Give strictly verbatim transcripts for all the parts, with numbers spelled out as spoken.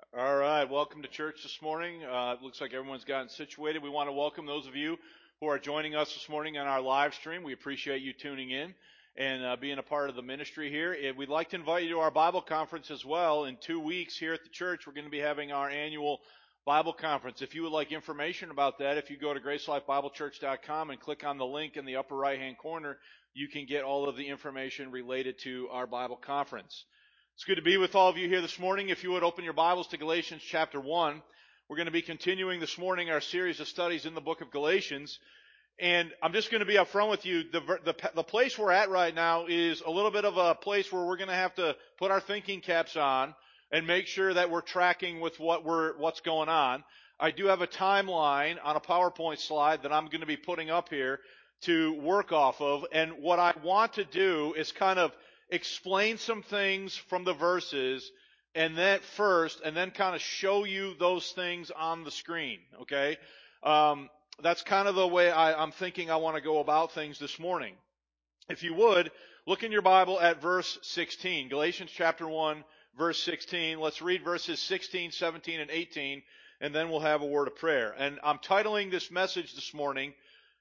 All right, welcome to church this morning. Uh, it looks like everyone's gotten situated. We want to welcome those of you who are joining us this morning on our live stream. We appreciate you tuning in and uh, being a part of the ministry here. And we'd like to invite you to our Bible conference as well. In two weeks here at the church, we're going to be having our annual Bible conference. If you would like information about that, if you go to grace life bible church dot com and click on the link in the upper right-hand corner, you can get all of the information related to our Bible conference. It's good to be with all of you here this morning. If you would open your Bibles to Galatians chapter one, we're going to be continuing this morning our series of studies in the book of Galatians. And I'm just going to be upfront with you. The, the, the place we're at right now is a little bit of a place where we're going to have to put our thinking caps on and make sure that we're tracking with what we're, what's going on. I do have a timeline on a PowerPoint slide that I'm going to be putting up here to work off of. And what I want to do is kind of explain some things from the verses and then first, and then kind of show you those things on the screen, okay? Um, that's kind of the way I, I'm thinking I want to go about things this morning. If you would, look in your Bible at verse sixteen, Galatians chapter one, verse sixteen. Let's read verses sixteen, seventeen, and eighteen, and then we'll have a word of prayer. And I'm titling this message this morning,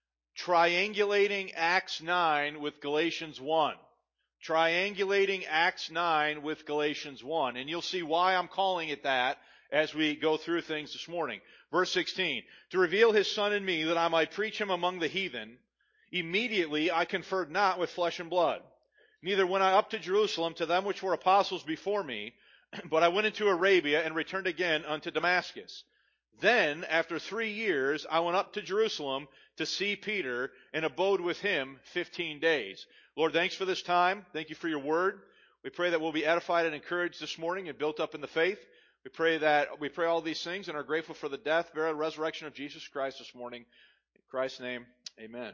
Triangulating Acts nine with Galatians one. Triangulating Acts nine with Galatians one. And you'll see why I'm calling it that as we go through things this morning. Verse sixteen, to reveal his Son in me that I might preach him among the heathen, immediately I conferred not with flesh and blood. Neither went I up to Jerusalem to them which were apostles before me, but I went into Arabia and returned again unto Damascus. Then, after three years, I went up to Jerusalem to see Peter and abode with him fifteen days. Lord, thanks for this time. Thank you for your word. We pray that we'll be edified and encouraged this morning and built up in the faith. We pray that we pray all these things and are grateful for the death, burial, and resurrection of Jesus Christ this morning. In Christ's name, amen.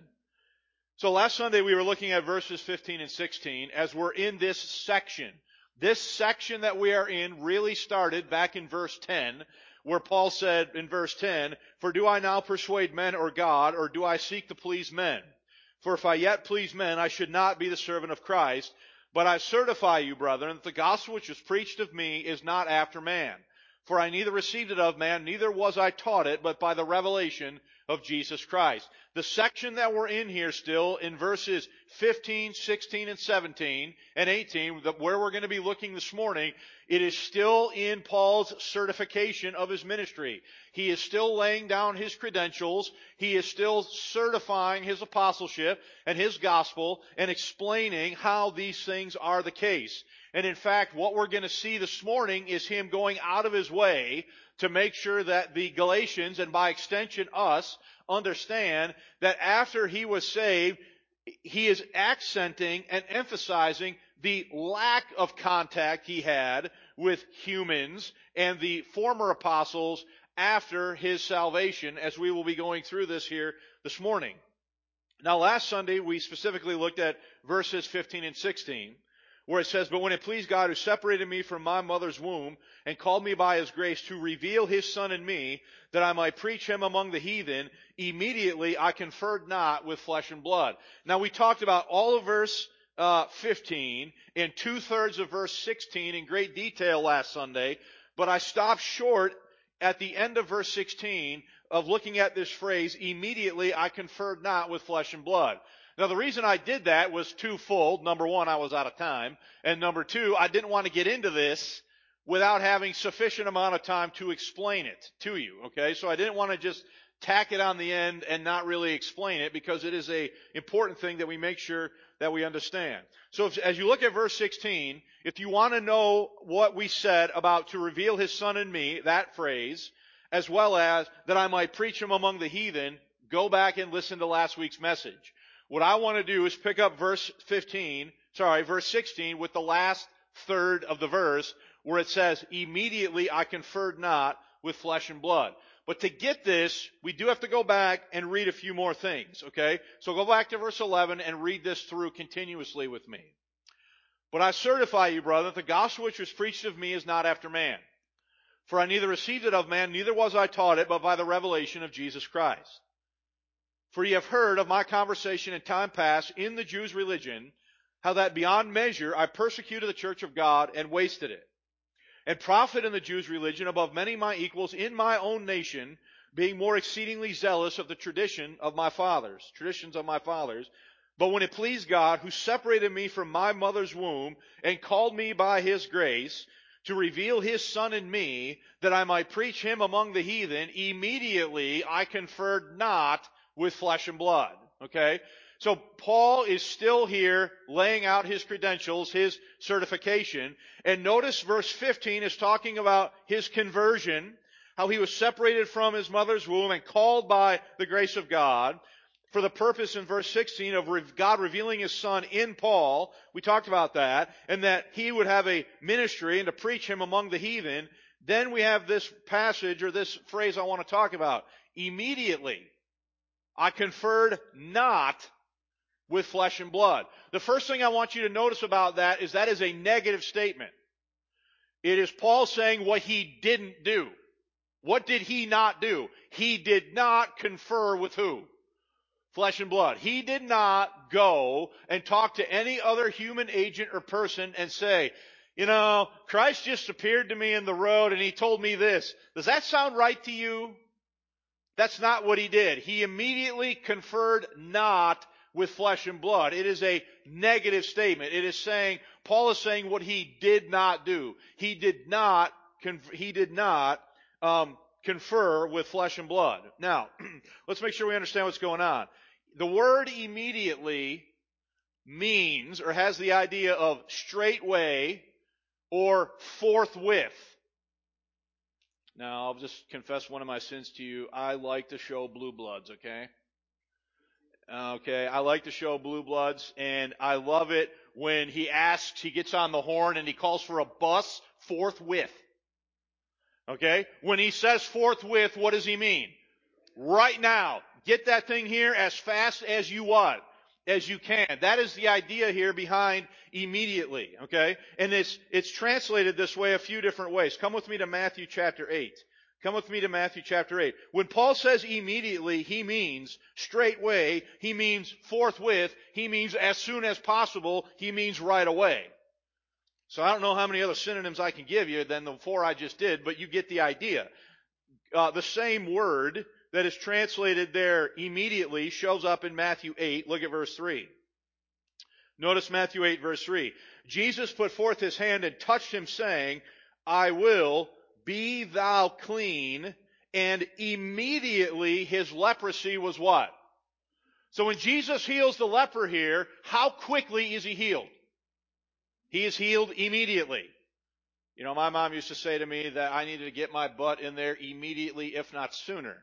So last Sunday we were looking at verses fifteen and sixteen as we're in this section. This section that we are in really started back in verse ten, where Paul said in verse ten, for do I now persuade men or God, or do I seek to please men? For if I yet please men, I should not be the servant of Christ. But I certify you, brethren, that the gospel which was preached of me is not after man. For I neither received it of man, neither was I taught it, but by the revelation of Jesus Christ. The section that we're in here still, in verses fifteen, sixteen, and seventeen, and eighteen, where we're going to be looking this morning, it is still in Paul's certification of his ministry. He is still laying down his credentials. He is still certifying his apostleship and his gospel and explaining how these things are the case. And in fact, what we're going to see this morning is him going out of his way to make sure that the Galatians, and by extension us, understand that after he was saved, he is accenting and emphasizing the lack of contact he had with humans and the former apostles after his salvation, as we will be going through this here this morning. Now, last Sunday, we specifically looked at verses fifteen and sixteen, where it says, but when it pleased God who separated me from my mother's womb and called me by his grace to reveal his Son in me, that I might preach him among the heathen, immediately I conferred not with flesh and blood. Now, we talked about all of verse uh, fifteen and two-thirds of verse sixteen in great detail last Sunday, but I stopped short at the end of verse sixteen of looking at this phrase, immediately I conferred not with flesh and blood. Now, the reason I did that was twofold. Number one, I was out of time. And number two, I didn't want to get into this without having sufficient amount of time to explain it to you, okay? So I didn't want to just tack it on the end and not really explain it, because it is a important thing that we make sure that we understand. So if, as you look at verse sixteen, if you want to know what we said about to reveal his Son in me, that phrase, as well as that I might preach him among the heathen, go back and listen to last week's message. What I want to do is pick up verse fifteen, sorry, verse sixteen with the last third of the verse where it says, immediately I conferred not with flesh and blood. But to get this, we do have to go back and read a few more things, okay? So go back to verse eleven and read this through continuously with me. But I certify you, brother, that the gospel which was preached of me is not after man. For I neither received it of man, neither was I taught it, but by the revelation of Jesus Christ. For ye have heard of my conversation in time past in the Jews' religion, how that beyond measure I persecuted the church of God and wasted it. and prophet in the Jews' religion above many my equals in my own nation, being more exceedingly zealous of the tradition of my fathers, traditions of my fathers. But when it pleased God, who separated me from my mother's womb and called me by his grace to reveal his Son in me, that I might preach him among the heathen, immediately I conferred not with flesh and blood. Okay? So Paul is still here laying out his credentials, his certification. And notice verse fifteen is talking about his conversion, how he was separated from his mother's womb and called by the grace of God for the purpose in verse sixteen of God revealing his Son in Paul. We talked about that, and that he would have a ministry and to preach him among the heathen. Then we have this passage or this phrase I want to talk about. Immediately, I conferred not with flesh and blood. The first thing I want you to notice about that is that is a negative statement. It is Paul saying what he didn't do. What did he not do? He did not confer with who? Flesh and blood. He did not go and talk to any other human agent or person and say, you know, Christ just appeared to me in the road and he told me this. Does that sound right to you? That's not what he did. He immediately conferred not with flesh and blood. It is a negative statement. It is saying, Paul is saying what he did not do. He did not, he did not um, confer with flesh and blood. Now, let's make sure we understand what's going on. The word immediately means or has the idea of straightway or forthwith. Now, I'll just confess one of my sins to you. I like to show blue bloods, okay? Okay, I like to show blue bloods, and I love it when he asks, he gets on the horn and he calls for a bus forthwith. Okay? When he says forthwith, what does he mean? Right now. Get that thing here as fast as you what? As you can. That is the idea here behind immediately. Okay? And it's, it's translated this way a few different ways. Come with me to Matthew chapter eight. Come with me to Matthew chapter eight. When Paul says immediately, he means straightway, he means forthwith, he means as soon as possible, he means right away. So I don't know how many other synonyms I can give you than the four I just did, but you get the idea. Uh, the same word that is translated there immediately shows up in Matthew eight. Look at verse three. Notice Matthew eight verse three. Jesus put forth his hand and touched him, saying, I will, be thou clean. And immediately his leprosy was what? So when Jesus heals the leper here, how quickly is he healed? He is healed immediately. You know, my mom used to say to me that I needed to get my butt in there immediately, if not sooner.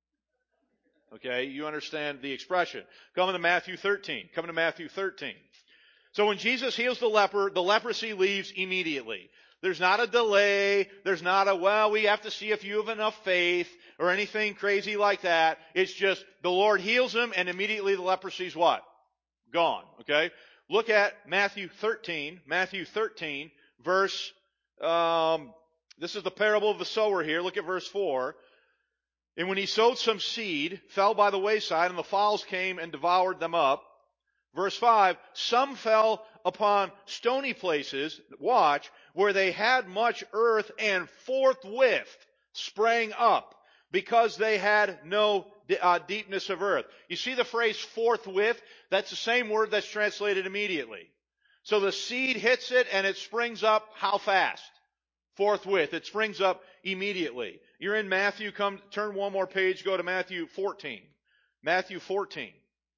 Okay, you understand the expression. Come to Matthew thirteen. Come to Matthew thirteen. So when Jesus heals the leper, the leprosy leaves immediately. There's not a delay. There's not a, well, we have to see if you have enough faith or anything crazy like that. It's just the Lord heals him and immediately the leprosy's what? Gone. Okay? Look at Matthew thirteen. Matthew thirteen, verse, um, this is the parable of the sower here. Look at verse four. And when he sowed some seed, fell by the wayside, and the fowls came and devoured them up. Verse five, some fell upon stony places, watch, where they had much earth and forthwith sprang up, because they had no uh, deepness of earth. You see the phrase forthwith? That's the same word that's translated immediately. So the seed hits it and it springs up how fast? Forthwith. It springs up immediately. You're in Matthew, come turn one more page, go to Matthew fourteen. Matthew fourteen.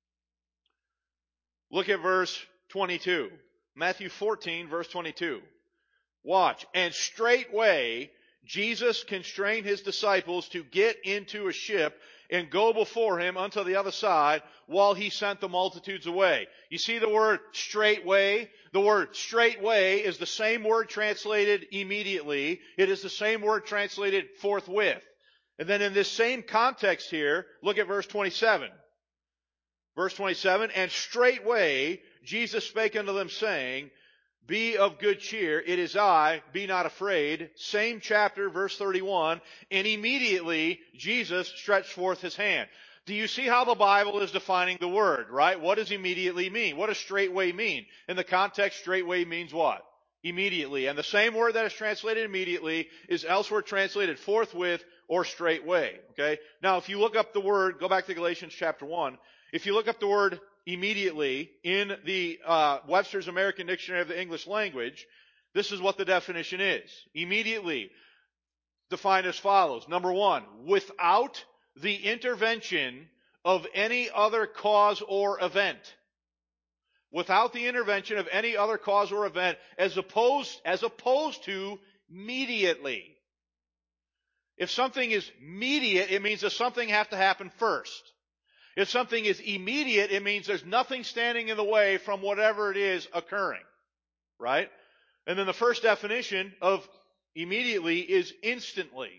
Look at verse twenty-two. Matthew fourteen, verse twenty-two. Watch. And straightway Jesus constrained his disciples to get into a ship and go before him unto the other side while he sent the multitudes away. You see the word straightway? The word straightway is the same word translated immediately. It is the same word translated forthwith. And then in this same context here, look at verse twenty-seven. Verse twenty-seven, and straightway Jesus spake unto them, saying, be of good cheer, it is I, be not afraid. Same chapter, verse thirty-one, and immediately Jesus stretched forth his hand. Do you see how the Bible is defining the word, right? What does immediately mean? What does straightway mean? In the context, straightway means what? immediately. And the same word that is translated immediately is elsewhere translated forthwith or straightway. Okay? Now, if you look up the word, go back to Galatians chapter one. If you look up the word immediately in the uh, Webster's American Dictionary of the English Language, this is what the definition is. Immediately, defined as follows. Number one, without the intervention of any other cause or event. Without the intervention of any other cause or event, as opposed, as opposed to immediately. If something is immediate, it means that something has to happen first. If something is immediate, it means there's nothing standing in the way from whatever it is occurring. Right? And then the first definition of immediately is instantly.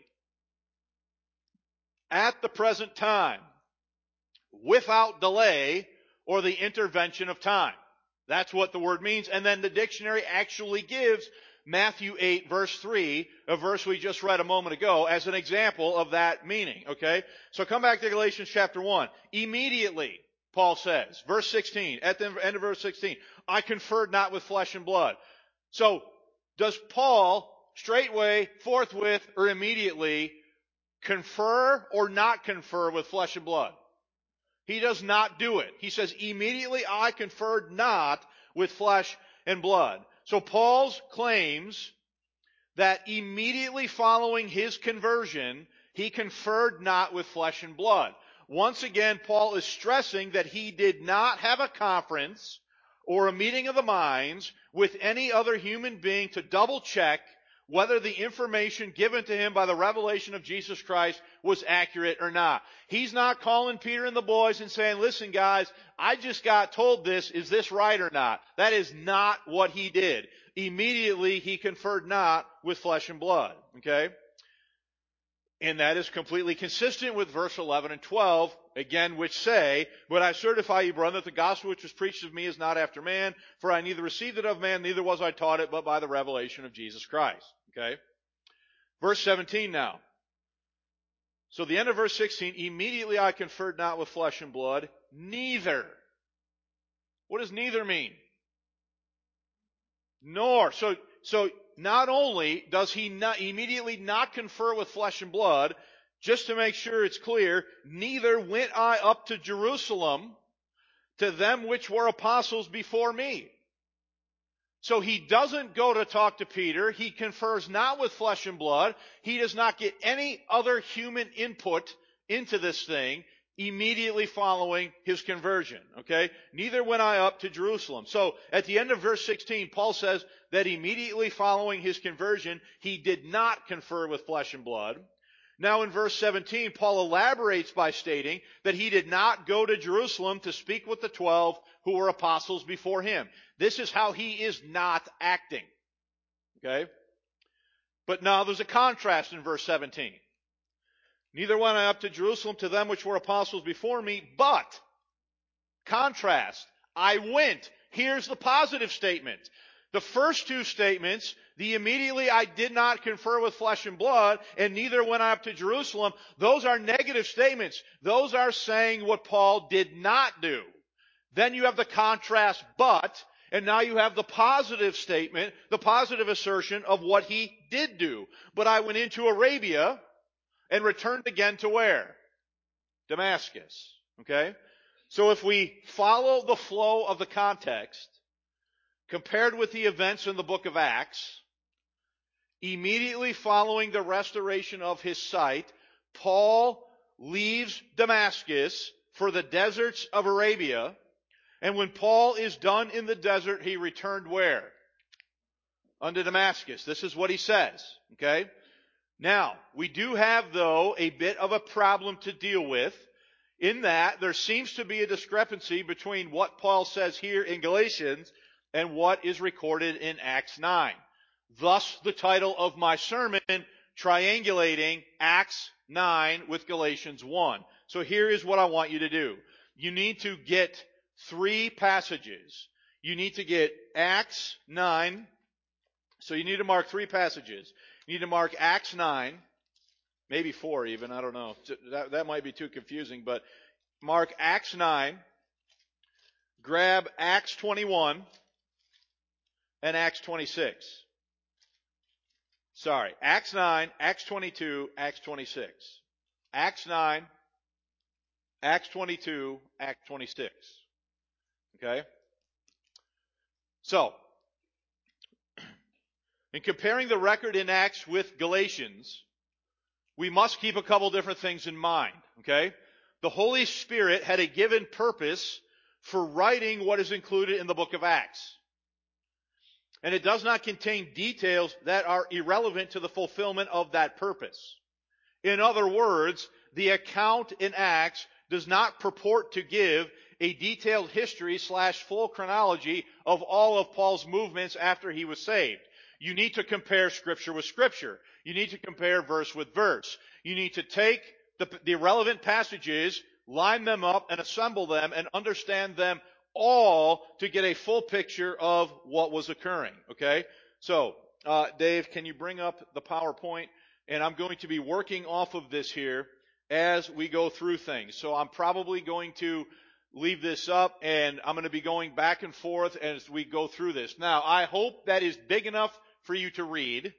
At the present time. Without delay or the intervention of time. That's what the word means. And then the dictionary actually gives Matthew eight verse three, a verse we just read a moment ago, as an example of that meaning. Okay? So come back to Galatians chapter one. Immediately, Paul says, verse sixteen, at the end of verse sixteen, I conferred not with flesh and blood. So, does Paul straightway, forthwith, or immediately confer or not confer with flesh and blood? He does not do it. He says, immediately I conferred not with flesh and blood. So Paul's claims that immediately following his conversion, he conferred not with flesh and blood. Once again, Paul is stressing that he did not have a conference or a meeting of the minds with any other human being to double check whether the information given to him by the revelation of Jesus Christ was accurate or not. He's not calling Peter and the boys and saying, listen guys, I just got told this, is this right or not? That is not what he did. Immediately he conferred not with flesh and blood. Okay? And that is completely consistent with verse eleven and twelve, again, which say, but I certify you, brethren, that the gospel which was preached of me is not after man, for I neither received it of man, neither was I taught it, but by the revelation of Jesus Christ. Okay? Verse seventeen now. So the end of verse sixteen, immediately I conferred not with flesh and blood, neither. What does neither mean? Nor. So, so not only does he not immediately not confer with flesh and blood, just to make sure it's clear, neither went I up to Jerusalem to them which were apostles before me. So he doesn't go to talk to Peter. He confers not with flesh and blood. He does not get any other human input into this thing immediately following his conversion. Okay? Neither went I up to Jerusalem. So at the end of verse sixteen, Paul says that immediately following his conversion, he did not confer with flesh and blood. Now in verse seventeen, Paul elaborates by stating that he did not go to Jerusalem to speak with the twelve who were apostles before him. This is how he is not acting. Okay? But now there's a contrast in verse seventeen. Neither went I up to Jerusalem to them which were apostles before me, but, contrast, I went. Here's the positive statement. The first two statements, the immediately I did not confer with flesh and blood, and neither went I up to Jerusalem, those are negative statements. Those are saying what Paul did not do. Then you have the contrast, but, and now you have the positive statement, the positive assertion of what he did do. But I went into Arabia and returned again to where? Damascus. Okay? So if we follow the flow of the context, compared with the events in the book of Acts, immediately following the restoration of his sight, Paul leaves Damascus for the deserts of Arabia. And when Paul is done in the desert, he returned where? Unto Damascus. This is what he says. Okay? Now, we do have, though, a bit of a problem to deal with, in that there seems to be a discrepancy between what Paul says here in Galatians and what is recorded in Acts nine. Thus, the title of my sermon, Triangulating Acts nine with Galatians one. So here is what I want you to do. You need to get three passages. You need to get Acts nine. So you need to mark three passages. You need to mark Acts nine, maybe four even, I don't know. That, that might be too confusing, but mark Acts nine, grab Acts twenty-one, and Acts twenty-six. Sorry, Acts nine, Acts twenty-two, Acts twenty-six. Acts nine, Acts twenty-two, Acts twenty-six. Okay? So, in comparing the record in Acts with Galatians, we must keep a couple different things in mind. Okay? The Holy Spirit had a given purpose for writing what is included in the book of Acts. And it does not contain details that are irrelevant to the fulfillment of that purpose. In other words, the account in Acts does not purport to give a detailed history slash full chronology of all of Paul's movements after he was saved. You need to compare Scripture with Scripture. You need to compare verse with verse. You need to take the, the relevant passages, line them up, and assemble them and understand them all to get a full picture of what was occurring. Okay? So, uh, Dave, can you bring up the PowerPoint? And I'm going to be working off of this here as we go through things. So I'm probably going to leave this up, and I'm going to be going back and forth as we go through this. Now, I hope that is big enough for you to read.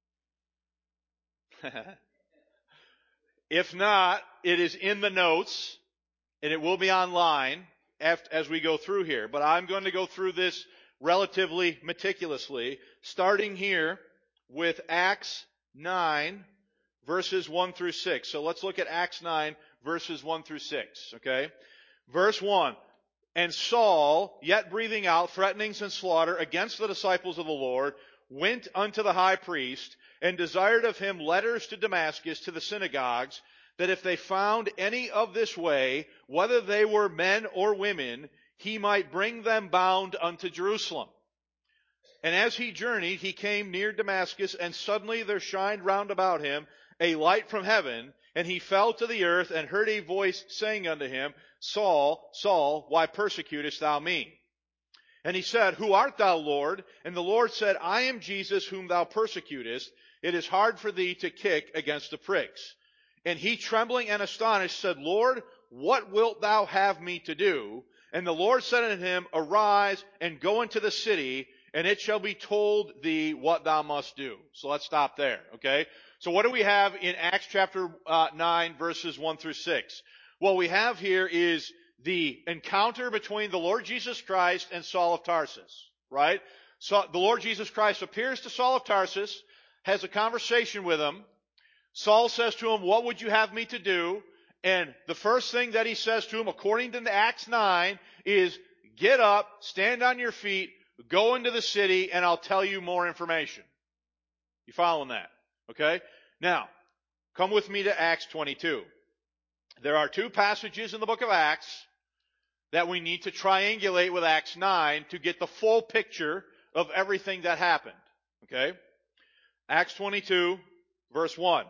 If not, it is in the notes, and it will be online as we go through here. But I'm going to go through this relatively meticulously, starting here with Acts nine, verses one through six. So let's look at Acts nine, verses one through six, okay? Verse one, and Saul, yet breathing out threatenings and slaughter against the disciples of the Lord, went unto the high priest, and desired of him letters to Damascus to the synagogues, that if they found any of this way, whether they were men or women, he might bring them bound unto Jerusalem. And as he journeyed, he came near Damascus, and suddenly there shined round about him a light from heaven, and he fell to the earth, and heard a voice saying unto him, Saul, Saul, why persecutest thou me? And he said, Who art thou, Lord? And the Lord said, I am Jesus whom thou persecutest. It is hard for thee to kick against the pricks. And he, trembling and astonished, said, Lord, what wilt thou have me to do? And the Lord said unto him, Arise, and go into the city, and it shall be told thee what thou must do. So let's stop there, okay? So what do we have in Acts chapter uh, nine, verses one through six? What we have here is the encounter between the Lord Jesus Christ and Saul of Tarsus, right? So the Lord Jesus Christ appears to Saul of Tarsus, has a conversation with him. Saul says to him, what would you have me to do? And the first thing that he says to him, according to Acts nine, is get up, stand on your feet, go into the city, and I'll tell you more information. You following that? Okay? Now, come with me to Acts twenty-two. There are two passages in the book of Acts that we need to triangulate with Acts nine to get the full picture of everything that happened. Okay? Acts twenty-two, verse one.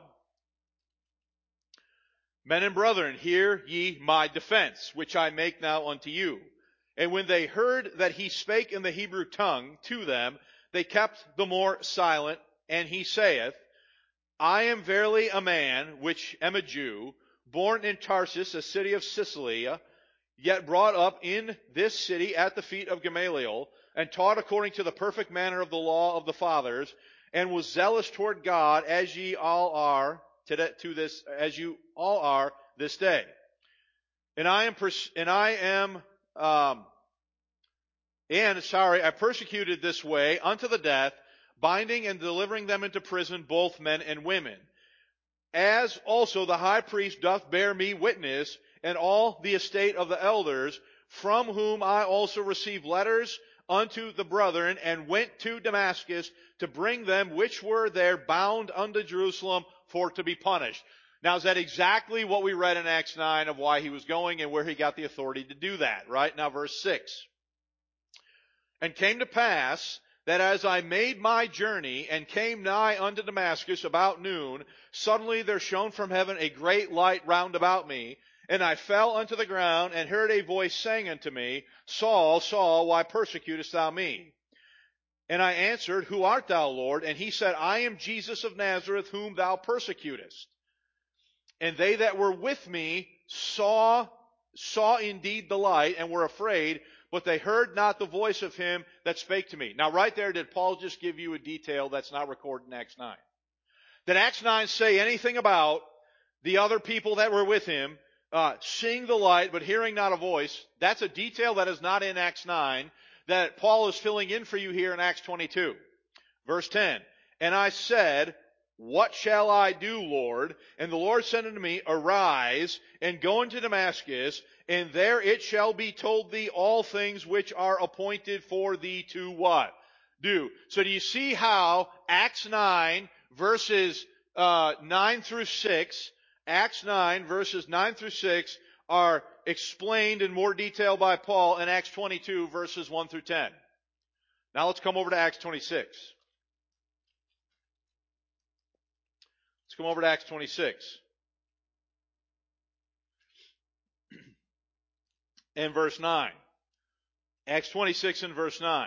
Men and brethren, hear ye my defense, which I make now unto you. And when they heard that he spake in the Hebrew tongue to them, they kept the more silent. And he saith, I am verily a man which am a Jew, born in Tarsus, a city of Cilicia, yet brought up in this city at the feet of Gamaliel, and taught according to the perfect manner of the law of the fathers, and was zealous toward God, as ye all are to, to this, as you all are this day. And I am, pers- and I am, um, and sorry, I persecuted this way unto the death, binding and delivering them into prison, both men and women. As also the high priest doth bear me witness, and all the estate of the elders, from whom I also received letters unto the brethren, and went to Damascus to bring them which were there bound unto Jerusalem for to be punished. Now, is that exactly what we read in Acts nine of why he was going and where he got the authority to do that, right? Now, verse six. And came to pass that as I made my journey and came nigh unto Damascus about noon, suddenly there shone from heaven a great light round about me, and I fell unto the ground, and heard a voice saying unto me, Saul, Saul, why persecutest thou me? And I answered, Who art thou, Lord? And he said, I am Jesus of Nazareth, whom thou persecutest. And they that were with me saw, saw indeed the light, and were afraid, but they heard not the voice of him that spake to me. Now right there, did Paul just give you a detail that's not recorded in Acts nine? Did Acts nine say anything about the other people that were with him uh, seeing the light but hearing not a voice? That's a detail that is not in Acts nine that Paul is filling in for you here in Acts twenty-two. Verse ten, and I said, what shall I do, Lord? And the Lord said unto me, arise, and go into Damascus, and there it shall be told thee all things which are appointed for thee to what? Do. So do you see how Acts nine, verses uh, nine through six, Acts nine, verses nine through six, are explained in more detail by Paul in Acts twenty-two, verses one through ten. Now let's come over to Acts twenty-six. Let's come over to Acts twenty-six. And verse nine. Acts twenty-six and verse nine.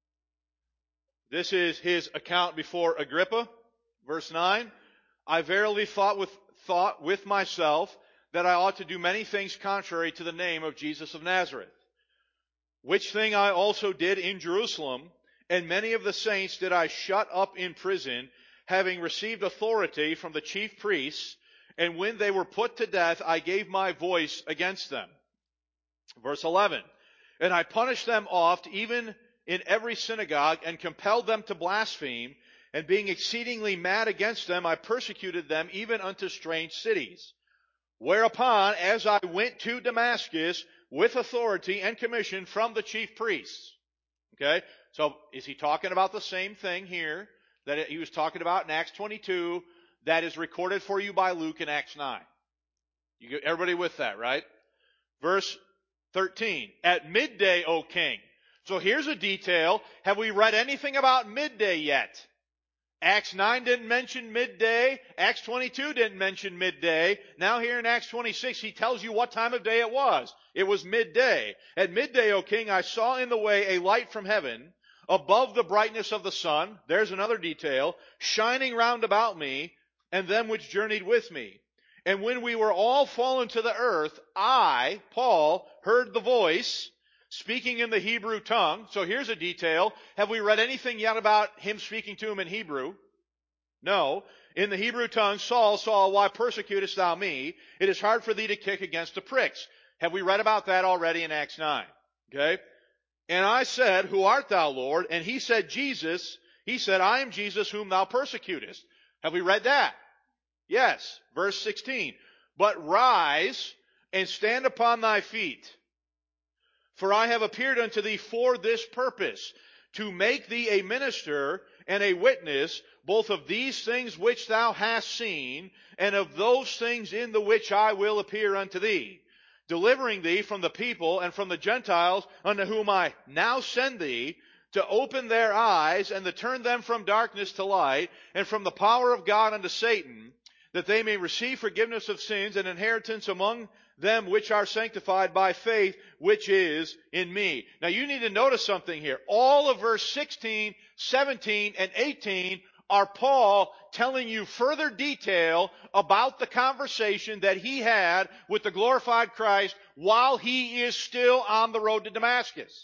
This is his account before Agrippa. Verse nine. I verily thought with, thought with myself that I ought to do many things contrary to the name of Jesus of Nazareth. Which thing I also did in Jerusalem, and many of the saints did I shut up in prison, having received authority from the chief priests, and when they were put to death, I gave my voice against them. Verse eleven, and I punished them oft, even in every synagogue, and compelled them to blaspheme, and being exceedingly mad against them, I persecuted them even unto strange cities. Whereupon, as I went to Damascus with authority and commission from the chief priests. Okay, so is he talking about the same thing here that he was talking about in Acts twenty-two that is recorded for you by Luke in Acts nine? You get everybody with that, right? Verse thirteen, at midday, O king. So here's a detail. Have we read anything about midday yet? Acts nine didn't mention midday. Acts twenty-two didn't mention midday. Now here in Acts twenty-six, he tells you what time of day it was. It was midday. At midday, O king, I saw in the way a light from heaven, above the brightness of the sun. There's another detail. Shining round about me, and them which journeyed with me. And when we were all fallen to the earth, I, Paul, heard the voice, speaking in the Hebrew tongue. So here's a detail. Have we read anything yet about him speaking to him in Hebrew? No. In the Hebrew tongue, Saul, Saul, why persecutest thou me? It is hard for thee to kick against the pricks. Have we read about that already in Acts nine? Okay. And I said, who art thou, Lord? And he said, Jesus. He said, I am Jesus whom thou persecutest. Have we read that? Yes. Verse sixteen. But rise and stand upon thy feet. For I have appeared unto thee for this purpose, to make thee a minister and a witness, both of these things which thou hast seen, and of those things in the which I will appear unto thee, delivering thee from the people and from the Gentiles, unto whom I now send thee, to open their eyes, and to turn them from darkness to light, and from the power of God unto Satan, that they may receive forgiveness of sins and inheritance among them which are sanctified by faith, which is in me. Now you need to notice something here. All of verse sixteen, seventeen, and eighteen are Paul telling you further detail about the conversation that he had with the glorified Christ while he is still on the road to Damascus.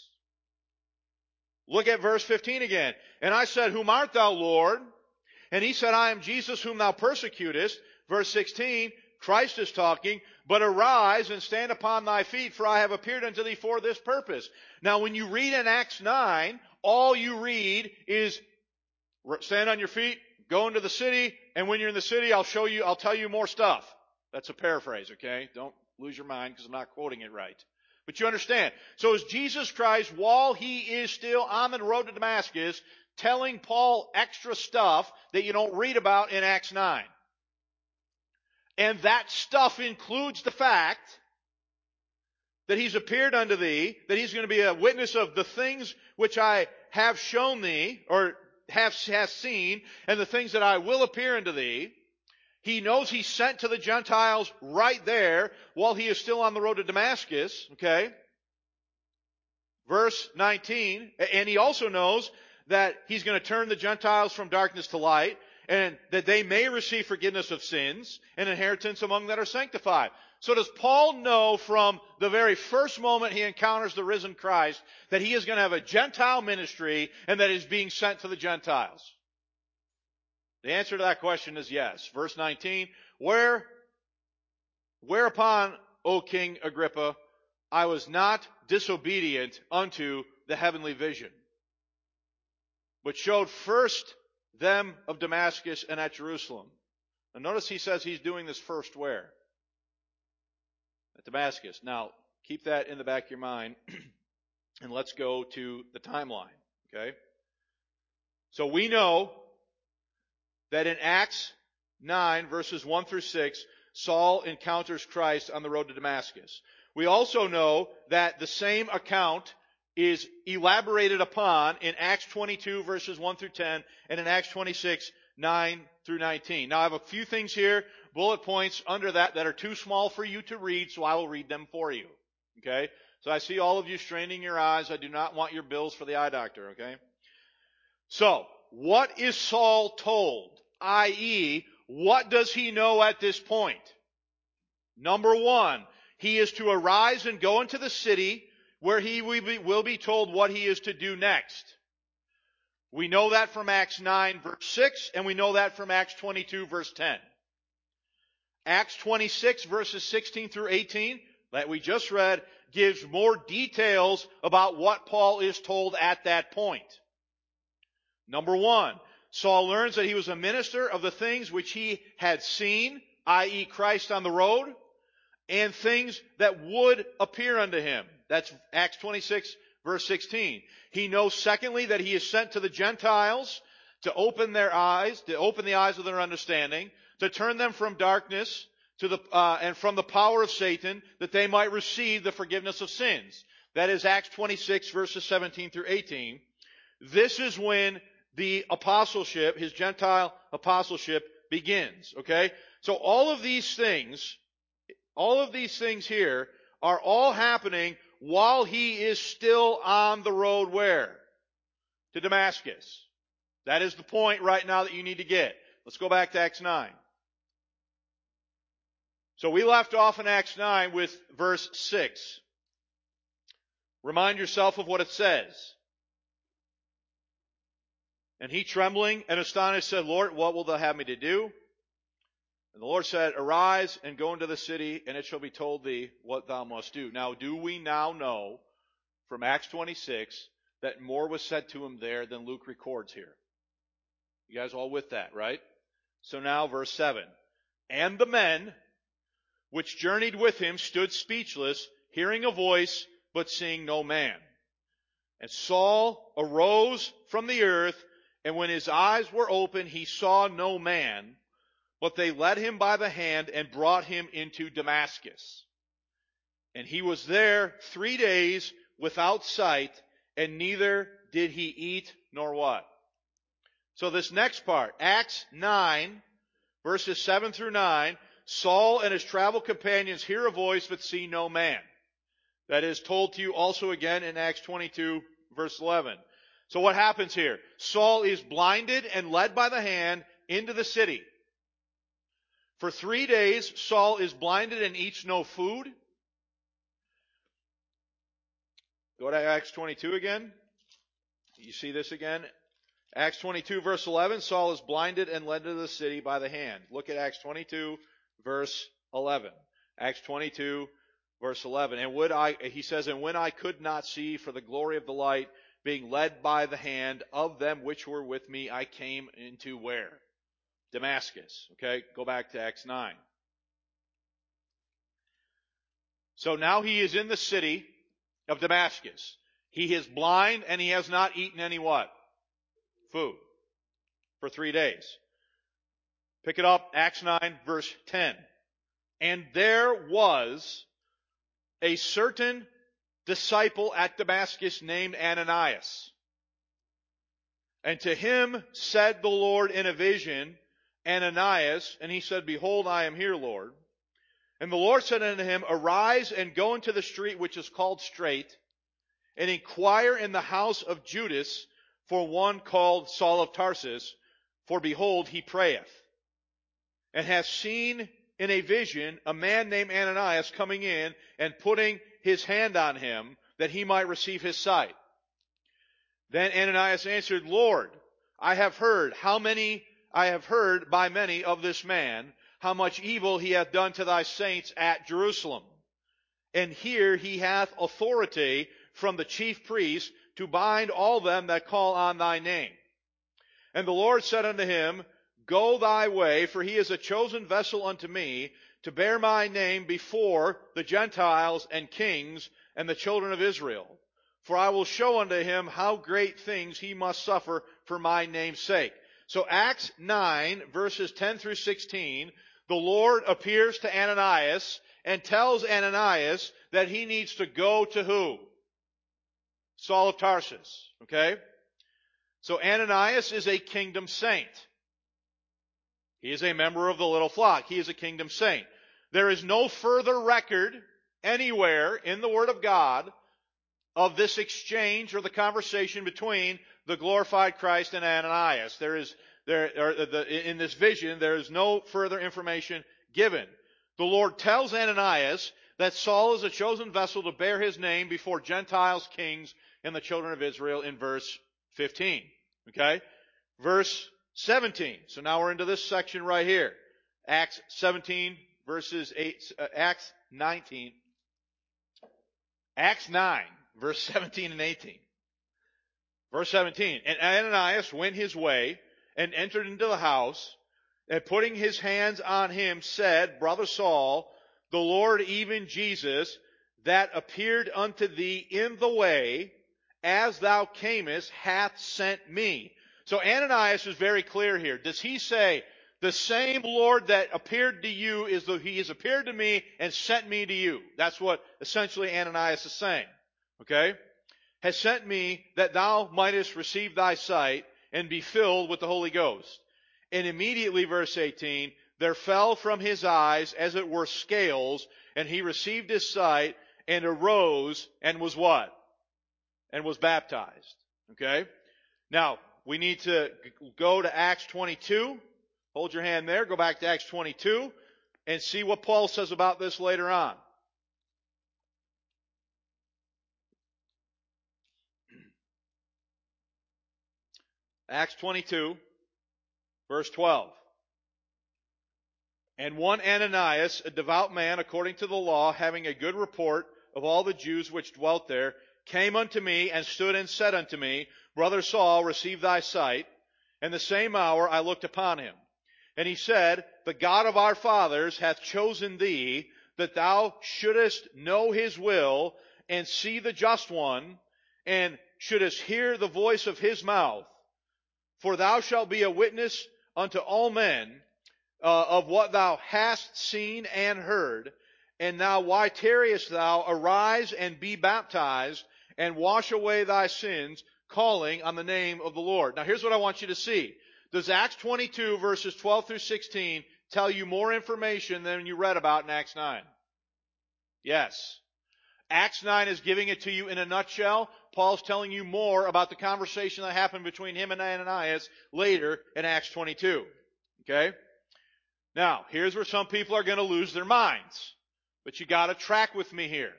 Look at verse fifteen again. And I said, whom art thou, Lord? And he said, I am Jesus whom thou persecutest. Verse sixteen, Christ is talking, but arise and stand upon thy feet, for I have appeared unto thee for this purpose. Now when you read in Acts nine, all you read is stand on your feet, go into the city, and when you're in the city, I'll show you, I'll tell you more stuff. That's a paraphrase, okay? Don't lose your mind because I'm not quoting it right. But you understand. So is Jesus Christ, while he is still on the road to Damascus, telling Paul extra stuff that you don't read about in Acts nine. And that stuff includes the fact that he's appeared unto thee, that he's going to be a witness of the things which I have shown thee, or have, has seen, and the things that I will appear unto thee. He knows he's sent to the Gentiles right there while he is still on the road to Damascus, okay? Verse nineteen, and he also knows that he's going to turn the Gentiles from darkness to light, and that they may receive forgiveness of sins and inheritance among that are sanctified. So does Paul know from the very first moment he encounters the risen Christ that he is going to have a Gentile ministry and that he's being sent to the Gentiles? The answer to that question is yes. Verse nineteen, Where, whereupon, O King Agrippa, I was not disobedient unto the heavenly vision, but showed first them of Damascus and at Jerusalem. And notice he says he's doing this first where? At Damascus. Now, keep that in the back of your mind, and let's go to the timeline, okay? So we know that in Acts nine, verses one through six, Saul encounters Christ on the road to Damascus. We also know that the same account is elaborated upon in Acts twenty-two, verses one through ten, and in Acts twenty-six, nine through nineteen. Now I have a few things here, bullet points under that, that are too small for you to read, so I will read them for you. Okay? So I see all of you straining your eyes. I do not want your bills for the eye doctor, okay? So, what is Saul told? that is, what does he know at this point? Number one, he is to arise and go into the city where he will be, will be told what he is to do next. We know that from Acts nine, verse six, and we know that from Acts twenty-two, verse ten. Acts twenty-six, verses sixteen through eighteen, that we just read, gives more details about what Paul is told at that point. Number one, Saul learns that he was a minister of the things which he had seen, that is Christ on the road, and things that would appear unto him. That's Acts twenty-six, verse sixteen. He knows, secondly, that he is sent to the Gentiles to open their eyes, to open the eyes of their understanding, to turn them from darkness to the uh, and from the power of Satan, that they might receive the forgiveness of sins. That is Acts twenty-six, verses seventeen through eighteen. This is when the apostleship, his Gentile apostleship, begins. Okay? So all of these things, all of these things here are all happening while he is still on the road where? To Damascus. That is the point right now that you need to get. Let's go back to Acts nine. So we left off in Acts nine with verse six. Remind yourself of what it says. And he, trembling and astonished, said, Lord, what wilt thou have me to do? And the Lord said, Arise and go into the city, and it shall be told thee what thou must do. Now, do we now know from Acts twenty-six that more was said to him there than Luke records here? You guys all with that, right? So now, verse seven. And the men which journeyed with him stood speechless, hearing a voice, but seeing no man. And Saul arose from the earth, and when his eyes were open, he saw no man, but they led him by the hand and brought him into Damascus. And he was there three days without sight, and neither did he eat nor what? So this next part, Acts nine, verses seven through nine, Saul and his travel companions hear a voice but see no man. That is told to you also again in Acts twenty-two, verse eleven. So what happens here? Saul is blinded and led by the hand into the city. For three days, Saul is blinded and eats no food. Go to Acts twenty-two again. You see this again? Acts twenty-two, verse eleven, Saul is blinded and led into the city by the hand. Look at Acts twenty-two, verse eleven. Acts twenty-two, verse eleven. And would I, he says, and when I could not see for the glory of the light, being led by the hand of them which were with me, I came into where? Damascus. Okay, go back to Acts nine. So now he is in the city of Damascus. He is blind and he has not eaten any what? Food. For three days. Pick it up, Acts nine, verse ten. And there was a certain disciple at Damascus named Ananias. And to him said the Lord in a vision, Ananias, and he said, Behold, I am here, Lord. And the Lord said unto him, Arise and go into the street which is called Straight, and inquire in the house of Judas for one called Saul of Tarsus, For behold, he prayeth, and hath seen in a vision a man named Ananias coming in and putting his hand on him, that he might receive his sight. Then Ananias answered, Lord, I have heard how many, I have heard by many of this man, how much evil he hath done to thy saints at Jerusalem. And here he hath authority from the chief priests to bind all them that call on thy name. And the Lord said unto him, Go thy way, for he is a chosen vessel unto me, to bear my name before the Gentiles and kings and the children of Israel. For I will show unto him how great things he must suffer for my name's sake. So Acts nine, verses ten through sixteen, the Lord appears to Ananias and tells Ananias that he needs to go to who? Saul of Tarsus. Okay? So Ananias is a kingdom saint. He is a member of the little flock. He is a kingdom saint. There is no further record anywhere in the Word of God of this exchange or the conversation between the glorified Christ and Ananias. There is, there, or the, in this vision, there is no further information given. The Lord tells Ananias that Saul is a chosen vessel to bear his name before Gentiles, kings, and the children of Israel in verse fifteen. Okay? Verse seventeen. So now we're into this section right here. Acts seventeen, verses eight, uh, Acts nineteen. Acts nine, verse seventeen and eighteen. Verse seventeen. And Ananias went his way and entered into the house, and putting his hands on him said, Brother Saul, the Lord, even Jesus, that appeared unto thee in the way, as thou camest, hath sent me. So Ananias is very clear here. Does he say, the same Lord that appeared to you is the, he has appeared to me and sent me to you? That's what essentially Ananias is saying. Okay? Has sent me that thou mightest receive thy sight and be filled with the Holy Ghost. And immediately, verse eighteen, there fell from his eyes as it were scales, and he received his sight and arose and was what? And was baptized. Okay? Now, we need to go to Acts twenty-two. Hold your hand there. Go back to Acts twenty-two and see what Paul says about this later on. Acts twenty-two, verse twelve. And one Ananias, a devout man according to the law, having a good report of all the Jews which dwelt there, came unto me and stood and said unto me, Brother Saul, receive thy sight. And the same hour I looked upon him. And he said, The God of our fathers hath chosen thee, that thou shouldest know his will, and see the just one, and shouldest hear the voice of his mouth. For thou shalt be a witness unto all men uh, of what thou hast seen and heard. And now why tarriest thou? Arise and be baptized, and wash away thy sins, calling on the name of the Lord. Now here's what I want you to see. Does Acts twenty-two, verses twelve through sixteen, tell you more information than you read about in Acts nine? Yes. Acts nine is giving it to you in a nutshell. Paul's telling you more about the conversation that happened between him and Ananias later in Acts twenty-two. Okay? Now, here's where some people are going to lose their minds. But you got to track with me here.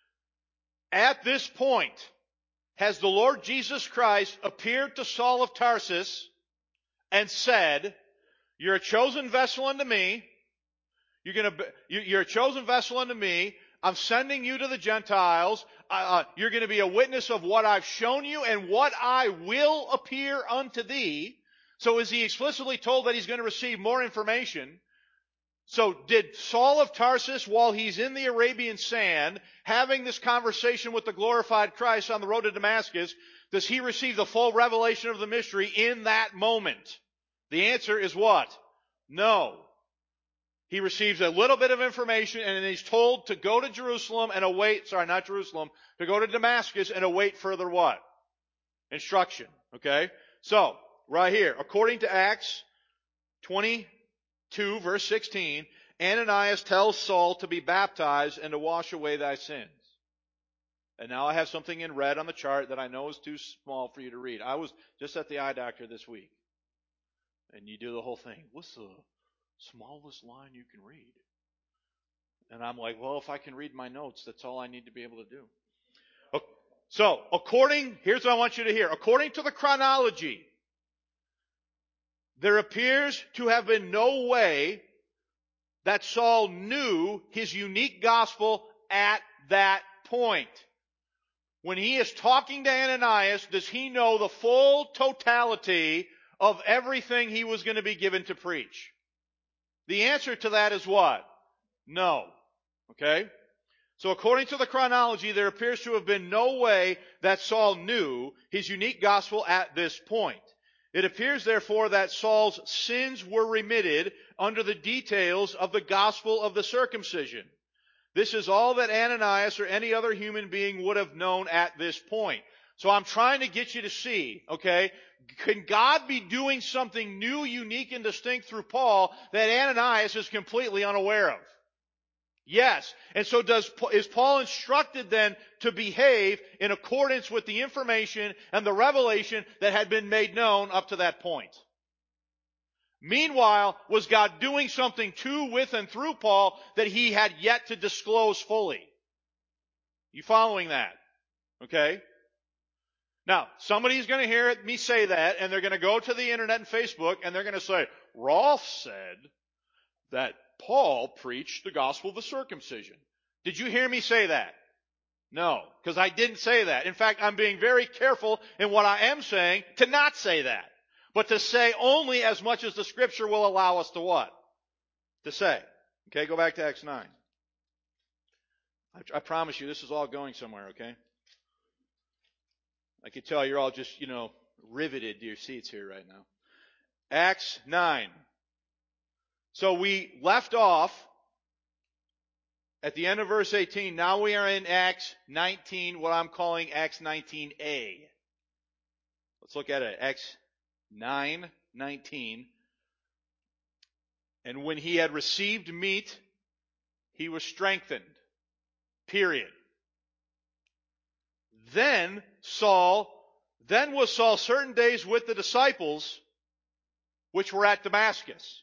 At this point, has the Lord Jesus Christ appeared to Saul of Tarsus and said, You're a chosen vessel unto me. You're going to, you're a chosen vessel unto me. I'm sending you to the Gentiles. Uh, you're going to be a witness of what I've shown you and what I will appear unto thee. So is he explicitly told that he's going to receive more information? So did Saul of Tarsus, while he's in the Arabian sand, having this conversation with the glorified Christ on the road to Damascus, does he receive the full revelation of the mystery in that moment? The answer is what? No. He receives a little bit of information and then he's told to go to Jerusalem and await, sorry, not Jerusalem, to go to Damascus and await further what? Instruction. Okay? So, right here, according to Acts twenty-two, verse sixteen, Ananias tells Saul to be baptized and to wash away thy sins. And now I have something in red on the chart that I know is too small for you to read. I was just at the eye doctor this week. And you do the whole thing. What's the smallest line you can read? And I'm like, well, if I can read my notes, that's all I need to be able to do. Okay. So, according, here's what I want you to hear. According to the chronology, there appears to have been no way that Saul knew his unique gospel at that point. When he is talking to Ananias, does he know the full totality of everything he was going to be given to preach? The answer to that is what? No. Okay? So according to the chronology, there appears to have been no way that Saul knew his unique gospel at this point. It appears, therefore, that Saul's sins were remitted under the details of the gospel of the circumcision. This is all that Ananias or any other human being would have known at this point. So I'm trying to get you to see, okay, can God be doing something new, unique, and distinct through Paul that Ananias is completely unaware of? Yes. And so does, is Paul instructed then to behave in accordance with the information and the revelation that had been made known up to that point? Meanwhile, was God doing something to, with, and through Paul that he had yet to disclose fully? You following that? Okay? Now, somebody's going to hear me say that, and they're going to go to the internet and Facebook, and they're going to say, Rolf said that Paul preached the gospel of the circumcision. Did you hear me say that? No, because I didn't say that. In fact, I'm being very careful in what I am saying to not say that, but to say only as much as the Scripture will allow us to what? To say. Okay, go back to Acts nine. I, I promise you this is all going somewhere, okay? I can tell you're all just, you know, riveted to your seats here right now. Acts nine. So we left off at the end of verse eighteen. Now we are in Acts nineteen, what I'm calling Acts nineteen A. Let's look at it. Acts nine nineteen. And when he had received meat, he was strengthened. Period. Then Saul, then was Saul certain days with the disciples which were at Damascus.